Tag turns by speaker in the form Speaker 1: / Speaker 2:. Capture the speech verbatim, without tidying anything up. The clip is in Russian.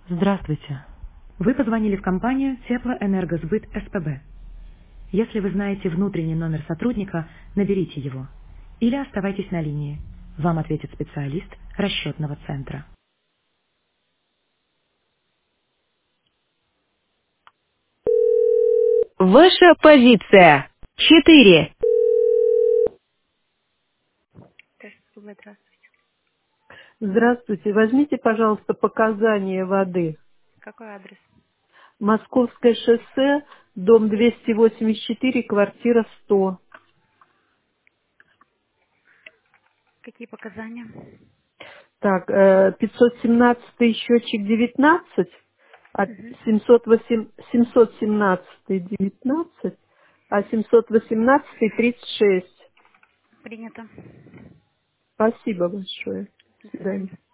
Speaker 1: Здравствуйте. Вы позвонили в компанию Теплоэнергосбыт СПБ. Если вы знаете внутренний номер сотрудника, наберите его. Или оставайтесь на линии. Вам ответит специалист расчетного центра.
Speaker 2: Ваша позиция. Четыре.
Speaker 3: Здравствуйте.
Speaker 4: Здравствуйте. Возьмите, пожалуйста, показания воды.
Speaker 3: Какой адрес?
Speaker 4: Московское шоссе, дом двести восемьдесят четыре, квартира сто.
Speaker 3: Какие показания?
Speaker 4: Так, э, пятьсот семнадцатый счетчик девятнадцать, а
Speaker 3: Мгм.
Speaker 4: семьсот восемь семьсот семнадцатый девятнадцать, а семьсот восемнадцатый тридцать шесть.
Speaker 3: Принято.
Speaker 4: Спасибо большое.
Speaker 3: До
Speaker 4: До свидания.
Speaker 3: свидания.